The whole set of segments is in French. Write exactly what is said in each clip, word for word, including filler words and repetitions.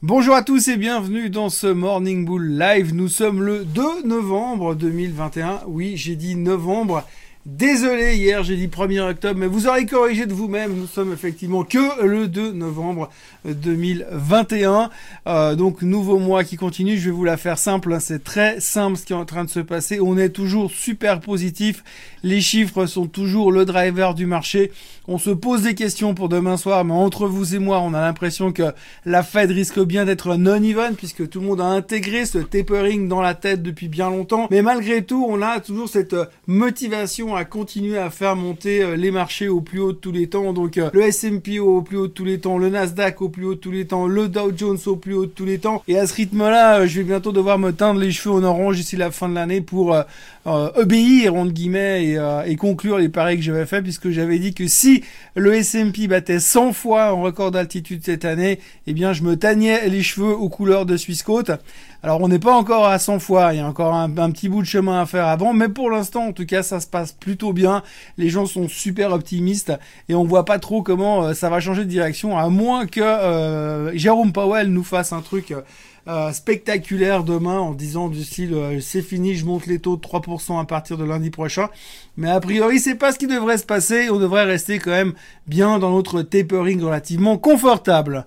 Bonjour à tous et bienvenue dans ce Morning Bull Live. Nous sommes le deux novembre deux mille vingt et un. Oui, j'ai dit novembre. Désolé, hier j'ai dit premier octobre, mais vous aurez corrigé de vous-même. Nous sommes effectivement que le deux novembre deux mille vingt et un. Euh, donc nouveau mois qui continue. Je vais vous la faire simple. C'est très simple ce qui est en train de se passer. On est toujours super positif. Les chiffres sont toujours le driver du marché. On se pose des questions pour demain soir, mais entre vous et moi, on a l'impression que la Fed risque bien d'être non-even puisque tout le monde a intégré ce tapering dans la tête depuis bien longtemps. Mais malgré tout, on a toujours cette motivation à continuer à faire monter les marchés au plus haut de tous les temps. Donc le S and P au plus haut de tous les temps, le Nasdaq au plus haut de tous les temps, le Dow Jones au plus haut de tous les temps. Et à ce rythme-là, je vais bientôt devoir me teindre les cheveux en orange d'ici la fin de l'année pour euh, euh, obéir, entre guillemets, et, euh, et conclure les paris que j'avais fait, puisque j'avais dit que si le S and P battait cent fois en record d'altitude cette année, eh bien je me teignais les cheveux aux couleurs de Swissquote. Alors on n'est pas encore à cent fois, il y a encore un, un petit bout de chemin à faire avant, mais pour l'instant en tout cas ça se passe plutôt bien, les gens sont super optimistes et on voit pas trop comment euh, ça va changer de direction, à moins que euh, Jérôme Powell nous fasse un truc euh, spectaculaire demain en disant du style euh, c'est fini, je monte les taux de trois pour cent à partir de lundi prochain. Mais a priori c'est pas ce qui devrait se passer, on devrait rester quand même bien dans notre tapering relativement confortable.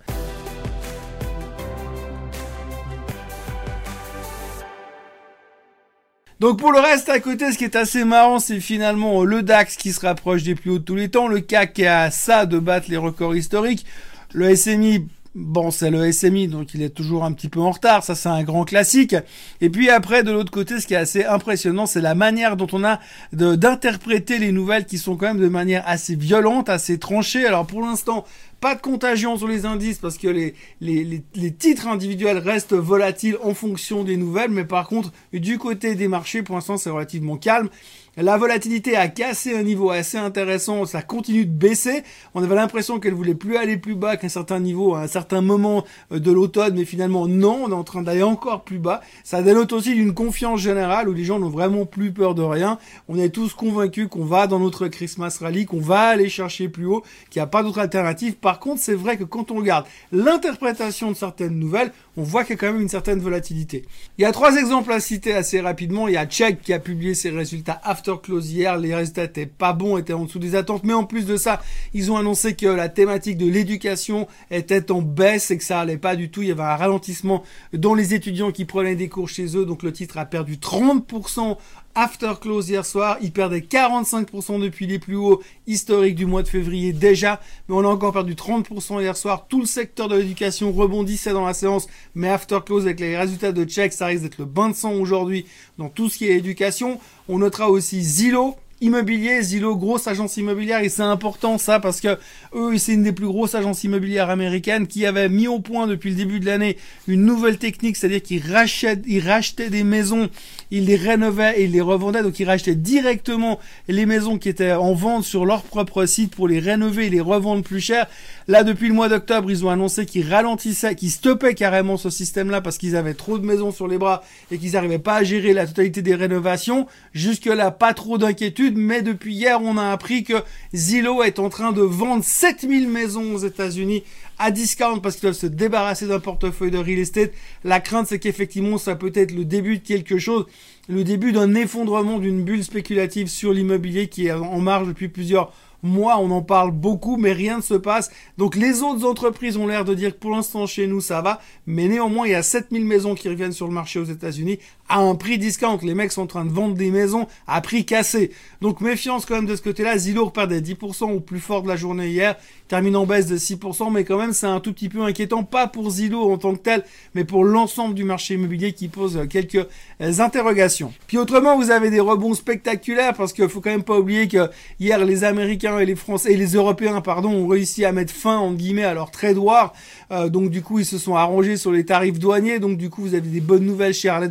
Donc pour le reste à côté, ce qui est assez marrant, c'est finalement le DAX qui se rapproche des plus hauts de tous les temps, le C A C qui est à ça de battre les records historiques, le S M I, bon c'est le S M I donc il est toujours un petit peu en retard, ça c'est un grand classique. Et puis après de l'autre côté, ce qui est assez impressionnant, c'est la manière dont on a de, d'interpréter les nouvelles qui sont quand même de manière assez violente, assez tranchée. Alors pour l'instant, pas de contagion sur les indices parce que les, les, les, les titres individuels restent volatiles en fonction des nouvelles. Mais par contre, du côté des marchés, pour l'instant, c'est relativement calme. La volatilité a cassé un niveau assez intéressant, ça continue de baisser. On avait l'impression qu'elle voulait plus aller plus bas qu'à un certain niveau, à un certain moment de l'automne, mais finalement non, on est en train d'aller encore plus bas. Ça dénote aussi d'une confiance générale où les gens n'ont vraiment plus peur de rien. On est tous convaincus qu'on va dans notre Christmas Rally, qu'on va aller chercher plus haut, qu'il n'y a pas d'autre alternative. Par contre, c'est vrai que quand on regarde l'interprétation de certaines nouvelles, on voit qu'il y a quand même une certaine volatilité. Il y a trois exemples à citer assez rapidement. Il y a Chegg qui a publié ses résultats after close hier, les résultats étaient pas bons, étaient en dessous des attentes, mais en plus de ça, ils ont annoncé que la thématique de l'éducation était en baisse et que ça allait pas du tout. Il y avait un ralentissement dans les étudiants qui prenaient des cours chez eux, donc le titre a perdu trente pour cent after close hier soir. Il perdait quarante-cinq pour cent depuis les plus hauts historiques du mois de février déjà, mais on a encore perdu trente pour cent hier soir. Tout le secteur de l'éducation rebondissait dans la séance, mais after close avec les résultats de Chegg, ça risque d'être le bain de sang aujourd'hui dans tout ce qui est éducation. On notera aussi Zillow, immobilier, Zillow, grosse agence immobilière, et c'est important ça parce que eux, c'est une des plus grosses agences immobilières américaines qui avait mis au point depuis le début de l'année une nouvelle technique, c'est-à-dire qu'ils rachètent, ils rachetaient des maisons, ils les rénovaient et ils les revendaient, donc ils rachetaient directement les maisons qui étaient en vente sur leur propre site pour les rénover et les revendre plus cher. Là, depuis le mois d'octobre, ils ont annoncé qu'ils ralentissaient, qu'ils stoppaient carrément ce système-là parce qu'ils avaient trop de maisons sur les bras et qu'ils n'arrivaient pas à gérer la totalité des rénovations. Jusque-là, pas trop d'inquiétude. Mais depuis hier, on a appris que Zillow est en train de vendre sept mille maisons aux États-Unis à discount parce qu'ils doivent se débarrasser d'un portefeuille de real estate. La crainte, c'est qu'effectivement, ça peut être le début de quelque chose, le début d'un effondrement d'une bulle spéculative sur l'immobilier qui est en marche depuis plusieurs mois. On en parle beaucoup, mais rien ne se passe. Donc les autres entreprises ont l'air de dire que pour l'instant chez nous ça va, mais néanmoins il y a sept mille maisons qui reviennent sur le marché aux États-Unis à un prix discount. Les mecs sont en train de vendre des maisons à prix cassé. Donc méfiance quand même de ce côté-là. Zillow perdait dix pour cent au plus fort de la journée hier, termine en baisse de six pour cent, mais quand même c'est un tout petit peu inquiétant, pas pour Zillow en tant que tel, mais pour l'ensemble du marché immobilier qui pose quelques interrogations. Puis autrement, vous avez des rebonds spectaculaires parce qu'il faut quand même pas oublier que hier les Américains et les Français et les Européens, pardon, ont réussi à mettre fin en guillemets à leur trade war. Euh, donc du coup, ils se sont arrangés sur les tarifs douaniers. Donc du coup, vous avez des bonnes nouvelles chez Harley Davidson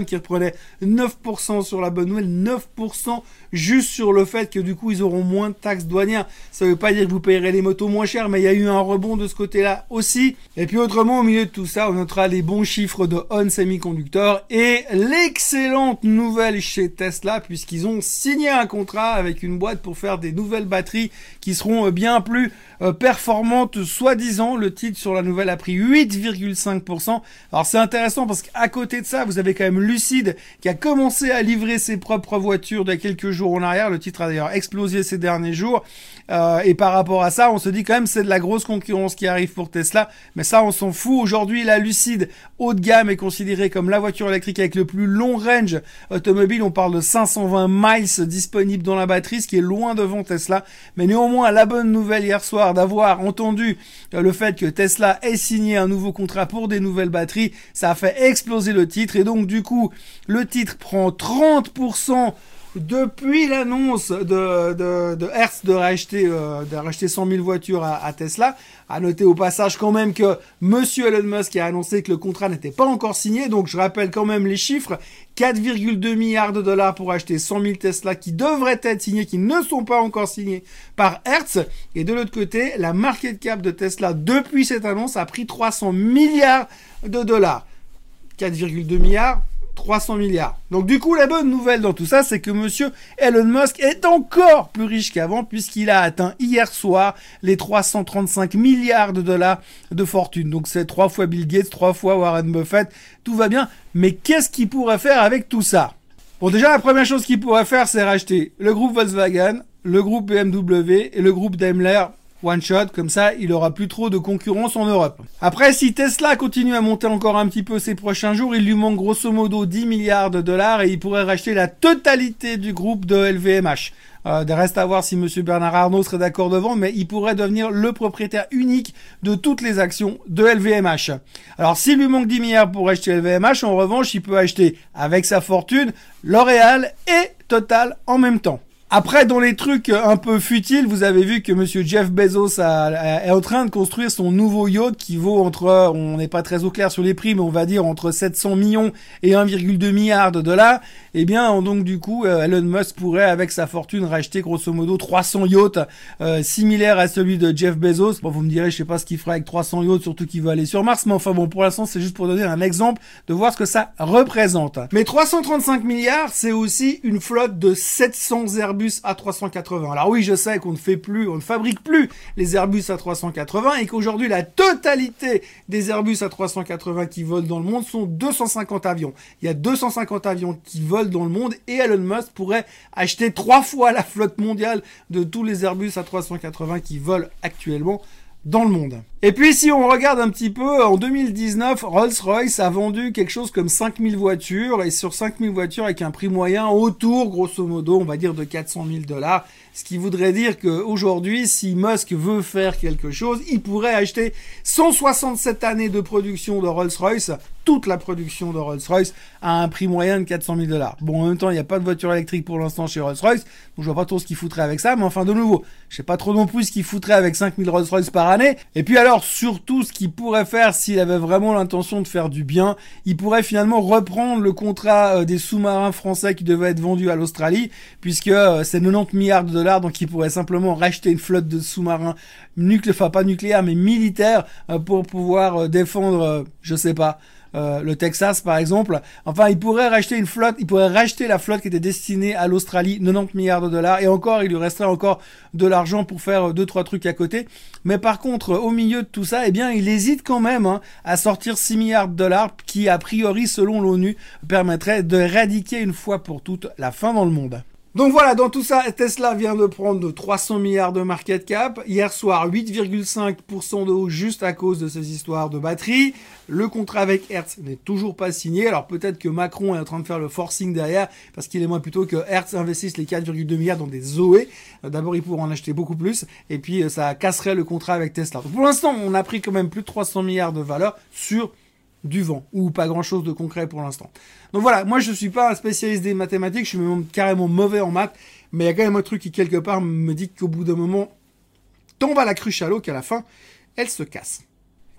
Morgan qui reprenait neuf pour cent sur la bonne nouvelle, neuf pour cent juste sur le fait que du coup ils auront moins de taxes douanières. Ça veut pas dire que vous payerez les motos moins cher, mais il y a eu un rebond de ce côté-là aussi. Et puis autrement, au milieu de tout ça, on notera les bons chiffres de On Semiconductor et l'excellente nouvelle chez Tesla, puisqu'ils ont signé un contrat avec une boîte pour faire des nouvelles batteries qui seront bien plus euh, performantes, soi-disant. Le titre sur la nouvelle a pris huit virgule cinq pour cent. Alors c'est intéressant parce qu'à côté de ça, vous avez quand même Lucid qui a commencé à livrer ses propres voitures il y a quelques jours en arrière. Le titre a d'ailleurs explosé ces derniers jours. Euh, et par rapport à ça, on se dit quand même c'est de la grosse concurrence qui arrive pour Tesla. Mais ça, on s'en fout. Aujourd'hui, la Lucid haut de gamme est considérée comme la voiture électrique avec le plus long range automobile. On parle de cinq cent vingt miles disponibles dans la batterie, ce qui est loin devant Tesla. Mais néanmoins, la bonne nouvelle hier soir d'avoir entendu le fait que Tesla ait signé un nouveau contrat pour des nouvelles batteries, ça a fait exploser le titre. Et donc, du coup, le titre prend trente pour cent depuis l'annonce de, de, de Hertz de racheter, euh, de racheter cent mille voitures à, à Tesla. À noter au passage quand même que Monsieur Elon Musk a annoncé que le contrat n'était pas encore signé. Donc je rappelle quand même les chiffres. quatre virgule deux milliards de dollars pour acheter cent mille Tesla qui devraient être signés, qui ne sont pas encore signés par Hertz. Et de l'autre côté, la market cap de Tesla depuis cette annonce a pris trois cents milliards de dollars. quatre virgule deux milliards. trois cents milliards. Donc du coup, la bonne nouvelle dans tout ça, c'est que monsieur Elon Musk est encore plus riche qu'avant puisqu'il a atteint hier soir les trois cent trente-cinq milliards de dollars de fortune. Donc c'est trois fois Bill Gates, trois fois Warren Buffett, tout va bien. Mais qu'est-ce qu'il pourrait faire avec tout ça? Bon, déjà, la première chose qu'il pourrait faire, c'est racheter le groupe Volkswagen, le groupe B M W et le groupe Daimler. One shot, comme ça, il aura plus trop de concurrence en Europe. Après, si Tesla continue à monter encore un petit peu ces prochains jours, il lui manque grosso modo dix milliards de dollars et il pourrait racheter la totalité du groupe de L V M H. Euh, de reste à voir si monsieur Bernard Arnault serait d'accord devant, mais il pourrait devenir le propriétaire unique de toutes les actions de L V M H. Alors, s'il lui manque dix milliards pour acheter L V M H, en revanche, il peut acheter avec sa fortune L'Oréal et Total en même temps. Après, dans les trucs un peu futiles, vous avez vu que monsieur Jeff Bezos a, a, est en train de construire son nouveau yacht qui vaut entre, on n'est pas très au clair sur les prix, mais on va dire entre sept cents millions et un virgule deux milliard de dollars. Eh bien, donc du coup, Elon Musk pourrait, avec sa fortune, racheter grosso modo trois cents yachts euh, similaires à celui de Jeff Bezos. Bon, vous me direz, je sais pas ce qu'il fera avec trois cents yachts, surtout qu'il veut aller sur Mars, mais enfin bon, pour l'instant, c'est juste pour donner un exemple de voir ce que ça représente. Mais trois cent trente-cinq milliards, c'est aussi une flotte de sept cents Airbus A trois cent quatre-vingts. Alors oui, je sais qu'on ne fait plus, on ne fabrique plus les Airbus A trois cent quatre-vingts et qu'aujourd'hui la totalité des Airbus A trois cent quatre-vingts qui volent dans le monde sont deux cent cinquante avions. Il y a deux cent cinquante avions qui volent dans le monde et Elon Musk pourrait acheter trois fois la flotte mondiale de tous les Airbus A trois cent quatre-vingts qui volent actuellement dans le monde. Et puis si on regarde un petit peu, en deux mille dix-neuf, Rolls-Royce a vendu quelque chose comme cinq mille voitures, et sur cinq mille voitures avec un prix moyen autour, grosso modo, on va dire de quatre cent mille dollars, ce qui voudrait dire qu'aujourd'hui, si Musk veut faire quelque chose, il pourrait acheter cent soixante-sept années de production de Rolls-Royce, toute la production de Rolls-Royce, à un prix moyen de quatre cent mille dollars. Bon, en même temps, il n'y a pas de voiture électrique pour l'instant chez Rolls-Royce, donc je vois pas trop ce qu'il foutrait avec ça, mais enfin, de nouveau, je sais pas trop non plus ce qu'il foutrait avec cinq mille Rolls-Royce par année. Et puis alors, surtout, ce qu'il pourrait faire, s'il avait vraiment l'intention de faire du bien, il pourrait finalement reprendre le contrat euh, des sous-marins français qui devaient être vendus à l'Australie, puisque euh, c'est quatre-vingt-dix milliards de dollars, donc il pourrait simplement racheter une flotte de sous-marins nucléaires, enfin pas nucléaires, mais militaires, euh, pour pouvoir euh, défendre, euh, je sais pas, Euh, le Texas par exemple. Enfin, il pourrait racheter une flotte, il pourrait racheter la flotte qui était destinée à l'Australie, quatre-vingt-dix milliards de dollars, et encore, il lui resterait encore de l'argent pour faire deux trois trucs à côté. Mais par contre, au milieu de tout ça, eh bien, il hésite quand même hein, à sortir six milliards de dollars, qui a priori, selon l'ONU, permettrait d'éradiquer une fois pour toutes la faim dans le monde. Donc voilà, dans tout ça, Tesla vient de prendre trois cents milliards de market cap. Hier soir, huit virgule cinq pour cent de hausse juste à cause de ces histoires de batterie. Le contrat avec Hertz n'est toujours pas signé. Alors peut-être que Macron est en train de faire le forcing derrière parce qu'il aimerait plutôt que Hertz investisse les quatre virgule deux milliards dans des Zoé. D'abord, il pourrait en acheter beaucoup plus et puis ça casserait le contrat avec Tesla. Donc, pour l'instant, on a pris quand même plus de trois cents milliards de valeur sur du vent, ou pas grand chose de concret pour l'instant. Donc voilà, moi je suis pas un spécialiste des mathématiques, je suis même carrément mauvais en maths, mais il y a quand même un truc qui quelque part me dit qu'au bout d'un moment, tombe à la cruche à l'eau qu'à la fin, elle se casse.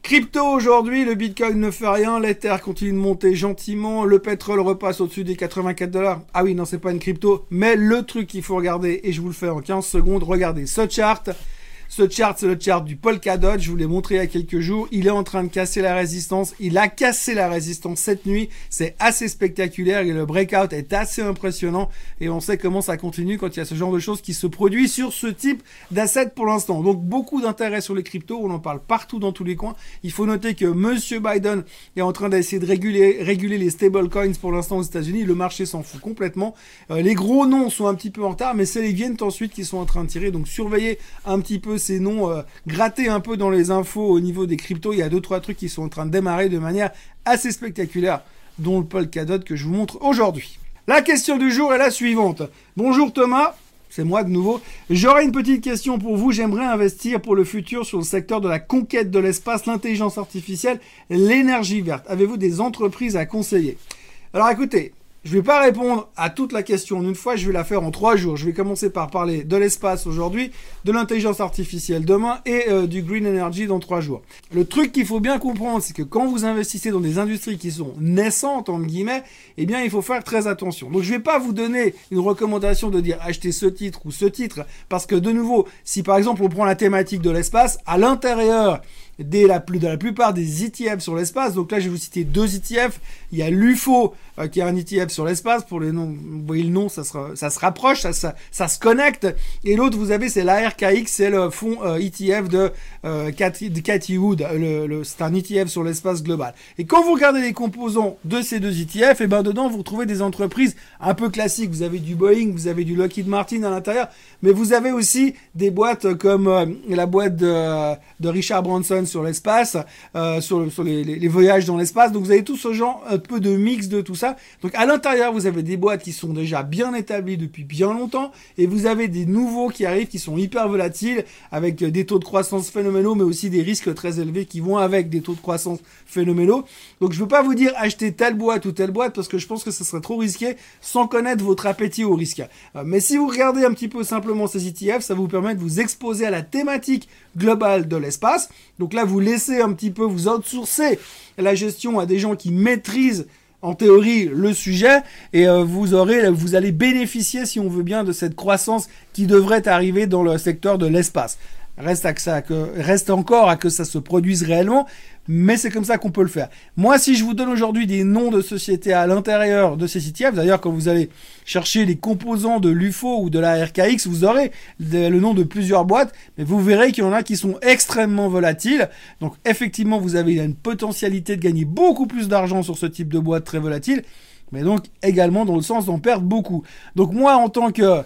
Crypto aujourd'hui, le Bitcoin ne fait rien, l'Ether continue de monter gentiment, le pétrole repasse au-dessus des quatre-vingt-quatre dollars. Ah oui, non, c'est pas une crypto, mais le truc qu'il faut regarder, et je vous le fais en quinze secondes, regardez ce chart. Ce chart, c'est le chart du Polkadot, je vous l'ai montré il y a quelques jours, il est en train de casser la résistance, il a cassé la résistance cette nuit, c'est assez spectaculaire et le breakout est assez impressionnant et on sait comment ça continue quand il y a ce genre de choses qui se produit sur ce type d'asset pour l'instant. Donc beaucoup d'intérêt sur les cryptos, on en parle partout dans tous les coins. Il faut noter que Monsieur Biden est en train d'essayer de réguler, réguler les stablecoins pour l'instant aux États-Unis, le marché s'en fout complètement. Euh, les gros noms sont un petit peu en retard, mais c'est les viennent ensuite qui sont en train de tirer, donc surveillez un petit peu ces noms, euh, gratter un peu dans les infos au niveau des cryptos. Il y a deux trois trucs qui sont en train de démarrer de manière assez spectaculaire, dont le Polkadot que je vous montre aujourd'hui. La question du jour est la suivante. Bonjour Thomas, c'est moi de nouveau. J'aurais une petite question pour vous. J'aimerais investir pour le futur sur le secteur de la conquête de l'espace, l'intelligence artificielle, l'énergie verte. Avez-vous des entreprises à conseiller? Alors écoutez, je ne vais pas répondre à toute la question en une fois, je vais la faire en trois jours. Je vais commencer par parler de l'espace aujourd'hui, de l'intelligence artificielle demain et euh, du green energy dans trois jours. Le truc qu'il faut bien comprendre, c'est que quand vous investissez dans des industries qui sont naissantes, entre guillemets, eh bien, il faut faire très attention. Donc, je ne vais pas vous donner une recommandation de dire achetez ce titre ou ce titre, parce que de nouveau, si par exemple on prend la thématique de l'espace, à l'intérieur Dès la, plus, de la plupart des E T F sur l'espace. Donc là, je vais vous citer deux E T F. Il y a l'U F O, euh, qui est un E T F sur l'espace. Pour les noms, vous voyez le nom, ça se, ça se rapproche, ça, ça, ça se connecte. Et l'autre, vous avez, c'est l'A R K X, c'est le fonds euh, E T F de, euh, Cathy, de Cathy Wood. Le, le, c'est un E T F sur l'espace global. Et quand vous regardez les composants de ces deux E T F, et ben dedans, vous retrouvez des entreprises un peu classiques. Vous avez du Boeing, vous avez du Lockheed Martin à l'intérieur, mais vous avez aussi des boîtes comme euh, la boîte de, de Richard Branson sur l'espace, euh, sur, le, sur les, les, les voyages dans l'espace. Donc vous avez tout ce genre, un peu de mix de tout ça. Donc à l'intérieur, vous avez des boîtes qui sont déjà bien établies depuis bien longtemps, et vous avez des nouveaux qui arrivent, qui sont hyper volatiles, avec des taux de croissance phénoménaux, mais aussi des risques très élevés qui vont avec des taux de croissance phénoménaux. Donc je veux pas vous dire acheter telle boîte ou telle boîte, parce que je pense que ce serait trop risqué sans connaître votre appétit au risque. Euh, mais si vous regardez un petit peu simplement ces E T F, ça vous permet de vous exposer à la thématique globale de l'espace. Donc là, vous laissez un petit peu, vous outsourcez la gestion à des gens qui maîtrisent en théorie le sujet, et euh, vous aurez, vous allez bénéficier, si on veut bien, de cette croissance qui devrait arriver dans le secteur de l'espace. Reste à que ça, que, reste encore à que ça se produise réellement, mais c'est comme ça qu'on peut le faire. Moi, si je vous donne aujourd'hui des noms de sociétés à l'intérieur de ces E T F, d'ailleurs, quand vous allez chercher les composants de l'U F O ou de la R K X, vous aurez le nom de plusieurs boîtes, mais vous verrez qu'il y en a qui sont extrêmement volatiles. Donc, effectivement, vous avez une potentialité de gagner beaucoup plus d'argent sur ce type de boîte très volatile, mais donc également dans le sens d'en perdre beaucoup. Donc, moi, en tant que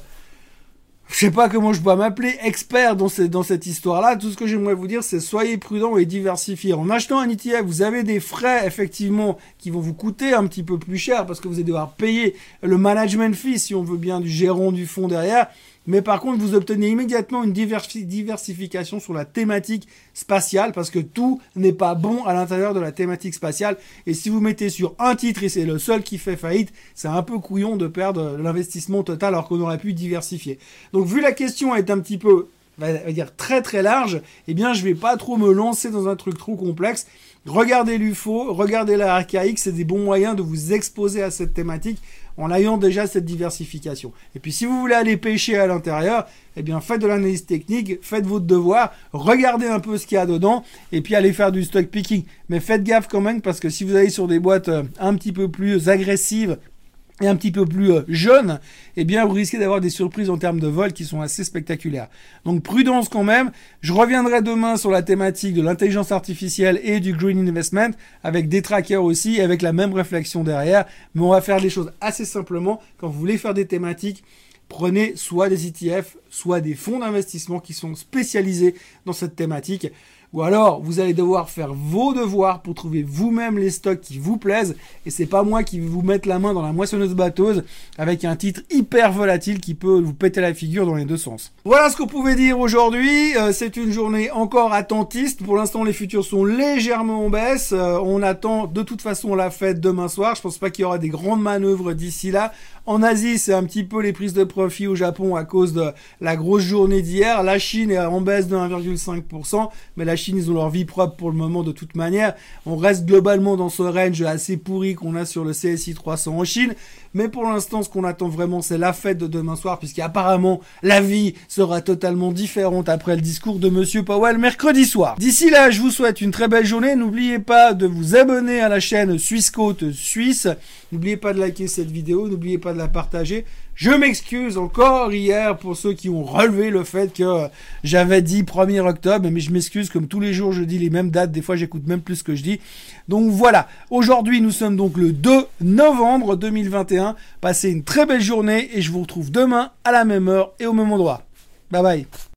je sais pas comment je dois m'appeler, expert dans, ces, dans cette histoire-là. Tout ce que j'aimerais vous dire, c'est soyez prudents et diversifiez. En achetant un E T F, vous avez des frais, effectivement, qui vont vous coûter un petit peu plus cher parce que vous allez devoir payer le management fee, si on veut bien, du gérant du fonds derrière. Mais par contre, vous obtenez immédiatement une diversi- diversification sur la thématique spatiale, parce que tout n'est pas bon à l'intérieur de la thématique spatiale. Et si vous mettez sur un titre et c'est le seul qui fait faillite, c'est un peu couillon de perdre l'investissement total alors qu'on aurait pu diversifier. Donc vu la question est un petit peu, on va dire très très large, eh bien je vais pas trop me lancer dans un truc trop complexe. Regardez l'U F O, regardez la R K X, c'est des bons moyens de vous exposer à cette thématique en ayant déjà cette diversification. Et puis si vous voulez aller pêcher à l'intérieur, eh bien faites de l'analyse technique, faites votre devoir, regardez un peu ce qu'il y a dedans, et puis allez faire du stock picking. Mais faites gaffe quand même, parce que si vous allez sur des boîtes un petit peu plus agressives, et un petit peu plus euh, jeune, eh bien vous risquez d'avoir des surprises en termes de vol qui sont assez spectaculaires. Donc prudence quand même. Je reviendrai demain sur la thématique de l'intelligence artificielle et du green investment, avec des trackers aussi, avec la même réflexion derrière. Mais on va faire les choses assez simplement. Quand vous voulez faire des thématiques, prenez soit des E T F, soit des fonds d'investissement qui sont spécialisés dans cette thématique. Ou alors, vous allez devoir faire vos devoirs pour trouver vous-même les stocks qui vous plaisent. Et c'est pas moi qui vais vous mettre la main dans la moissonneuse batteuse avec un titre hyper volatile qui peut vous péter la figure dans les deux sens. Voilà ce qu'on pouvait dire aujourd'hui. Euh, c'est une journée encore attentiste. Pour l'instant, les futurs sont légèrement en baisse. Euh, on attend de toute façon la fête demain soir. Je pense pas qu'il y aura des grandes manœuvres d'ici là. En Asie, c'est un petit peu les prises de profit au Japon à cause de la grosse journée d'hier. La Chine est en baisse de un virgule cinq pour cent, mais la machines, ils ont leur vie propre pour le moment de toute manière. On reste globalement dans ce range assez pourri qu'on a sur le C S I trois cents en Chine. Mais pour l'instant, ce qu'on attend vraiment, c'est la fête de demain soir, puisqu'apparemment, la vie sera totalement différente après le discours de Monsieur Powell mercredi soir. D'ici là, je vous souhaite une très belle journée. N'oubliez pas de vous abonner à la chaîne Suisse Côte Suisse. N'oubliez pas de liker cette vidéo. N'oubliez pas de la partager. Je m'excuse encore hier pour ceux qui ont relevé le fait que j'avais dit premier octobre, mais je m'excuse, comme tous les jours je dis les mêmes dates, des fois j'écoute même plus ce que je dis. Donc voilà, aujourd'hui nous sommes donc le deux novembre deux mille vingt et un. Passez une très belle journée et je vous retrouve demain à la même heure et au même endroit. Bye bye.